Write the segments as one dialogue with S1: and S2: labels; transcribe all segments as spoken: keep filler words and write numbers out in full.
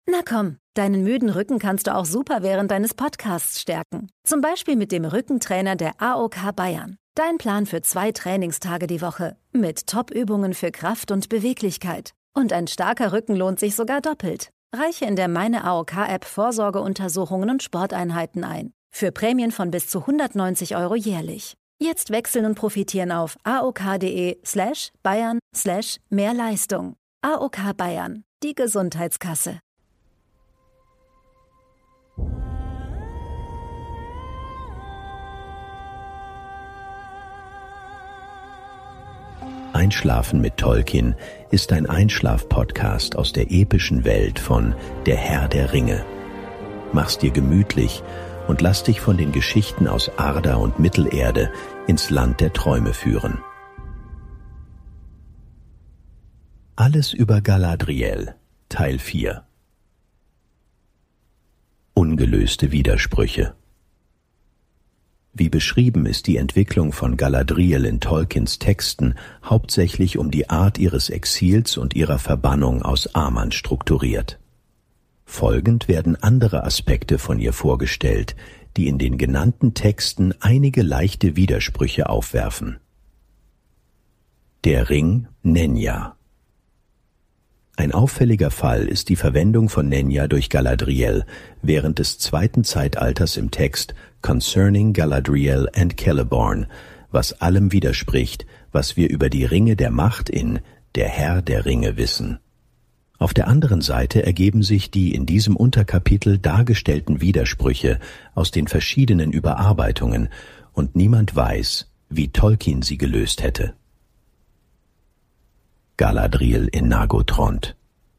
S1: Na komm, deinen müden Rücken kannst du auch super während deines Podcasts stärken. Zum Beispiel mit dem Rückentrainer der A O K Bayern. Dein Plan für zwei Trainingstage die Woche. Mit Top-Übungen für Kraft und Beweglichkeit. Und ein starker Rücken lohnt sich sogar doppelt. Reiche in der Meine A O K-App Vorsorgeuntersuchungen und Sporteinheiten ein. Für Prämien von bis zu hundertneunzig Euro jährlich. Jetzt wechseln und profitieren auf aok.de slash Bayern slash mehr Leistung. A O K Bayern, die Gesundheitskasse.
S2: Einschlafen mit Tolkien ist ein Einschlaf-Podcast aus der epischen Welt von Der Herr der Ringe. Mach's dir gemütlich und lass dich von den Geschichten aus Arda und Mittelerde ins Land der Träume führen. Alles über Galadriel, Teil vier. Ungelöste Widersprüche. Wie beschrieben ist die Entwicklung von Galadriel in Tolkiens Texten hauptsächlich um die Art ihres Exils und ihrer Verbannung aus Aman strukturiert. Folgend werden andere Aspekte von ihr vorgestellt, die in den genannten Texten einige leichte Widersprüche aufwerfen. Der Ring Nenya. Ein auffälliger Fall ist die Verwendung von Nenya durch Galadriel während des zweiten Zeitalters im Text Concerning Galadriel and Celeborn, was allem widerspricht, was wir über die Ringe der Macht in Der Herr der Ringe wissen. Auf der anderen Seite ergeben sich die in diesem Unterkapitel dargestellten Widersprüche aus den verschiedenen Überarbeitungen und niemand weiß, wie Tolkien sie gelöst hätte. Galadriel in Nargothrond.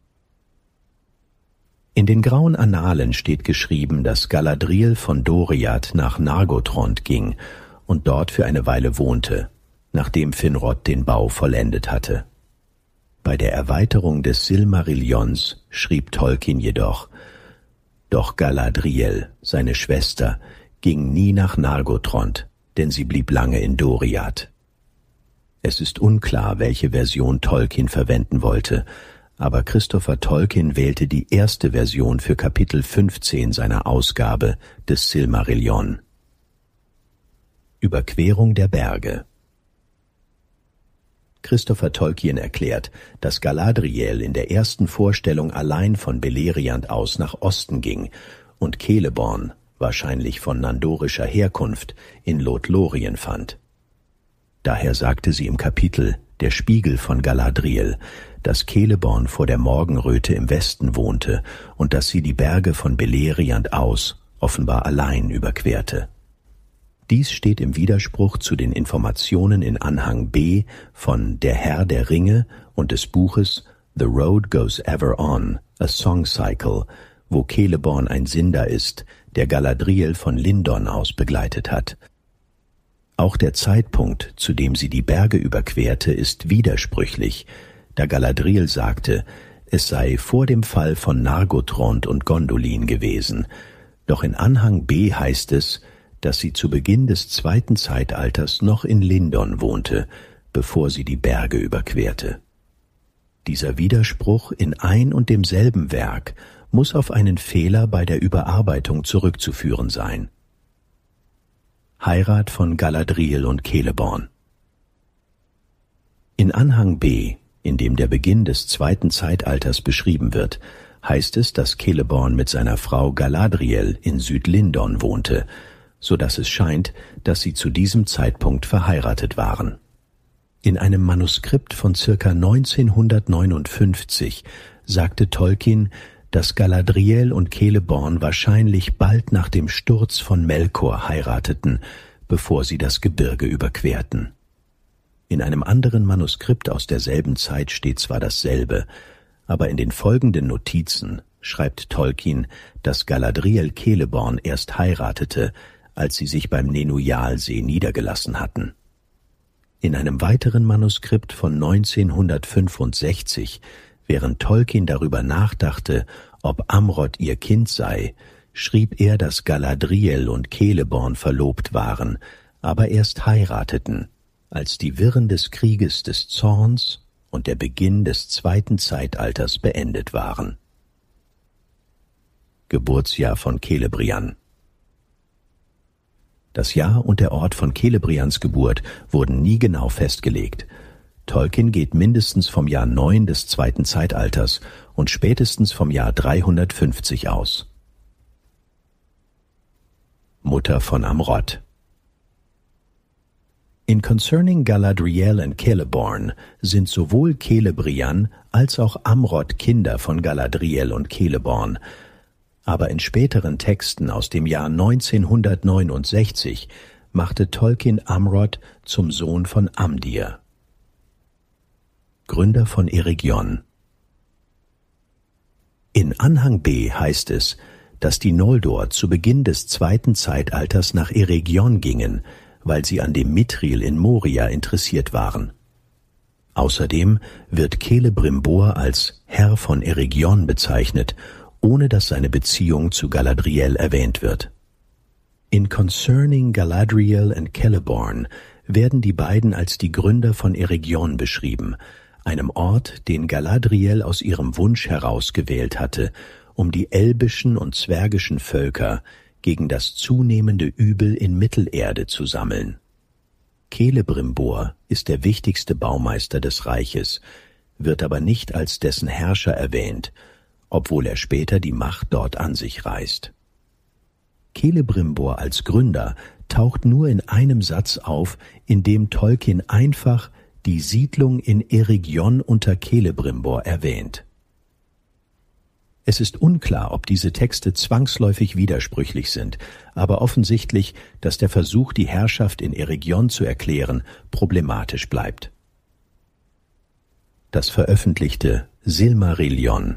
S2: In den grauen Annalen steht geschrieben, dass Galadriel von Doriath nach Nargothrond ging und dort für eine Weile wohnte, nachdem Finrod den Bau vollendet hatte. Bei der Erweiterung des Silmarillions schrieb Tolkien jedoch: Doch Galadriel, seine Schwester, ging nie nach Nargothrond, denn sie blieb lange in Doriath. Es ist unklar, welche Version Tolkien verwenden wollte, aber Christopher Tolkien wählte die erste Version für Kapitel fünfzehn seiner Ausgabe des Silmarillion. Überquerung der Berge. Christopher Tolkien erklärt, dass Galadriel in der ersten Vorstellung allein von Beleriand aus nach Osten ging und Celeborn, wahrscheinlich von nandorischer Herkunft, in Lothlorien fand. Daher sagte sie im Kapitel Der Spiegel von Galadriel, dass Celeborn vor der Morgenröte im Westen wohnte und dass sie die Berge von Beleriand aus offenbar allein überquerte. Dies steht im Widerspruch zu den Informationen in Anhang B von Der Herr der Ringe und des Buches The Road Goes Ever On, A Song Cycle, wo Celeborn ein Sindar ist, der Galadriel von Lindon aus begleitet hat. Auch der Zeitpunkt, zu dem sie die Berge überquerte, ist widersprüchlich, da Galadriel sagte, es sei vor dem Fall von Nargothrond und Gondolin gewesen. Doch in Anhang B heißt es, dass sie zu Beginn des zweiten Zeitalters noch in Lindon wohnte, bevor sie die Berge überquerte. Dieser Widerspruch in ein und demselben Werk muss auf einen Fehler bei der Überarbeitung zurückzuführen sein. Heirat von Galadriel und Celeborn. In Anhang B, in dem der Beginn des zweiten Zeitalters beschrieben wird, heißt es, dass Celeborn mit seiner Frau Galadriel in Südlindon wohnte, so dass es scheint, dass sie zu diesem Zeitpunkt verheiratet waren. In einem Manuskript von circa neunzehnhundertneunundfünfzig sagte Tolkien, dass Galadriel und Celeborn wahrscheinlich bald nach dem Sturz von Melkor heirateten, bevor sie das Gebirge überquerten. In einem anderen Manuskript aus derselben Zeit steht zwar dasselbe, aber in den folgenden Notizen schreibt Tolkien, dass Galadriel Celeborn erst heiratete, als sie sich beim Nenuyalsee niedergelassen hatten. In einem weiteren Manuskript von neunzehnhundertfünfundsechzig, während Tolkien darüber nachdachte, ob Amrod ihr Kind sei, schrieb er, dass Galadriel und Celeborn verlobt waren, aber erst heirateten, als die Wirren des Krieges des Zorns und der Beginn des zweiten Zeitalters beendet waren. Geburtsjahr von Celebrian. Das Jahr und der Ort von Celebrians Geburt wurden nie genau festgelegt. Tolkien geht mindestens vom Jahr neun des zweiten Zeitalters und spätestens vom Jahr dreihundertfünfzig aus. Mutter von Amrod. In Concerning Galadriel and Celeborn sind sowohl Celebrian als auch Amrod Kinder von Galadriel und Celeborn, aber in späteren Texten aus dem Jahr neunzehnhundertneunundsechzig machte Tolkien Amrod zum Sohn von Amdir, Gründer von Eregion. In Anhang B heißt es, dass die Noldor zu Beginn des zweiten Zeitalters nach Eregion gingen, weil sie an dem Mithril in Moria interessiert waren. Außerdem wird Celebrimbor als Herr von Eregion bezeichnet, ohne dass seine Beziehung zu Galadriel erwähnt wird. In Concerning Galadriel and Celeborn werden die beiden als die Gründer von Eregion beschrieben, einem Ort, den Galadriel aus ihrem Wunsch heraus gewählt hatte, um die elbischen und zwergischen Völker gegen das zunehmende Übel in Mittelerde zu sammeln. Celebrimbor ist der wichtigste Baumeister des Reiches, wird aber nicht als dessen Herrscher erwähnt, obwohl er später die Macht dort an sich reißt. Celebrimbor als Gründer taucht nur in einem Satz auf, in dem Tolkien einfach die Siedlung in Eregion unter Celebrimbor erwähnt. Es ist unklar, ob diese Texte zwangsläufig widersprüchlich sind, aber offensichtlich, dass der Versuch, die Herrschaft in Eregion zu erklären, problematisch bleibt. Das veröffentlichte Silmarillion.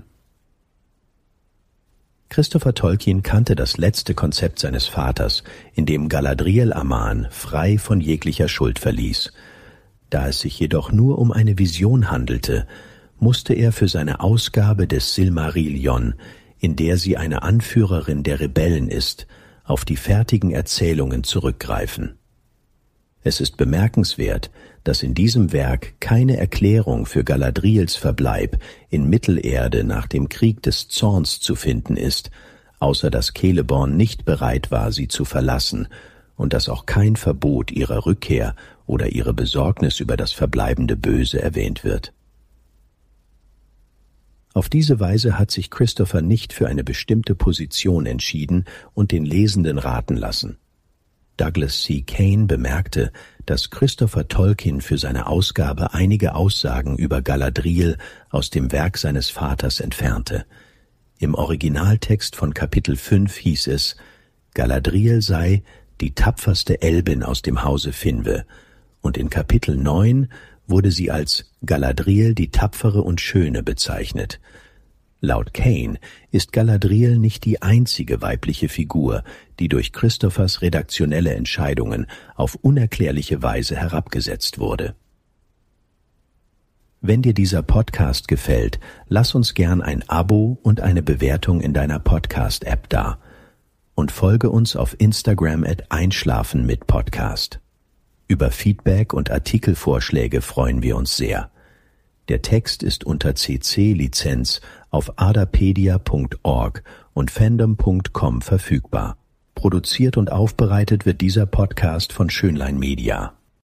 S2: Christopher Tolkien kannte das letzte Konzept seines Vaters, in dem Galadriel Aman frei von jeglicher Schuld verließ. Da es sich jedoch nur um eine Vision handelte, musste er für seine Ausgabe des Silmarillion, in der sie eine Anführerin der Rebellen ist, auf die fertigen Erzählungen zurückgreifen. Es ist bemerkenswert, dass in diesem Werk keine Erklärung für Galadriels Verbleib in Mittelerde nach dem Krieg des Zorns zu finden ist, außer dass Celeborn nicht bereit war, sie zu verlassen, und dass auch kein Verbot ihrer Rückkehr oder ihre Besorgnis über das verbleibende Böse erwähnt wird. Auf diese Weise hat sich Christopher nicht für eine bestimmte Position entschieden und den Lesenden raten lassen. Douglas C. Kane bemerkte, dass Christopher Tolkien für seine Ausgabe einige Aussagen über Galadriel aus dem Werk seines Vaters entfernte. Im Originaltext von Kapitel fünf hieß es, Galadriel sei die tapferste Elbin aus dem Hause Finwë, und in Kapitel neun wurde sie als Galadriel die Tapfere und Schöne bezeichnet. Laut Kane ist Galadriel nicht die einzige weibliche Figur, die durch Christophers redaktionelle Entscheidungen auf unerklärliche Weise herabgesetzt wurde. Wenn dir dieser Podcast gefällt, lass uns gern ein Abo und eine Bewertung in deiner Podcast-App da und folge uns auf Instagram at Einschlafen mit Podcast. Über Feedback und Artikelvorschläge freuen wir uns sehr. Der Text ist unter C C-Lizenz auf adapedia punkt org und fandom punkt com verfügbar. Produziert und aufbereitet wird dieser Podcast von Schönlein Media.